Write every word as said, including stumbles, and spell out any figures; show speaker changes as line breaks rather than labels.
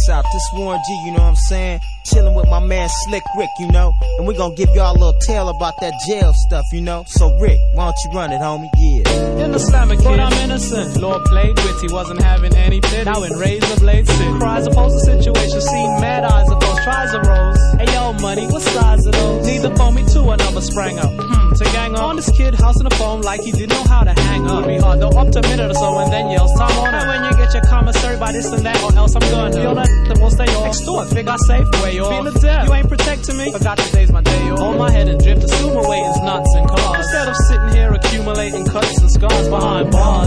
out. This Warren G, you know what I'm saying? Chillin' with my man Slick Rick, you know? And we gon' give y'all a little tale about that jail stuff, you know? So Rick, why don't you run it, homie? Yeah.
In the slammer kid, but I'm innocent. Lord played with, he wasn't having any pity. Now in razor blade sit. Cries opposed to situation, seen mad eyes opposed, tries arose. Hey yo, money, what size are those? Neither phone me two, another sprang up. Hmm, to gang up on this kid, house in the phone like he didn't know how to hang up. Would be hard, though, up to a minute or so, and then yells, time on. And when you get your commissary by this and that, or else I'm gonna feel that that will stay off. Extort, figure safe, way off. Feel the death, you ain't protecting me. Forgot today's my day off. Hold my head and drift, assume away is nuts and cars. Instead of sitting here accumulating cuts and scars behind bars.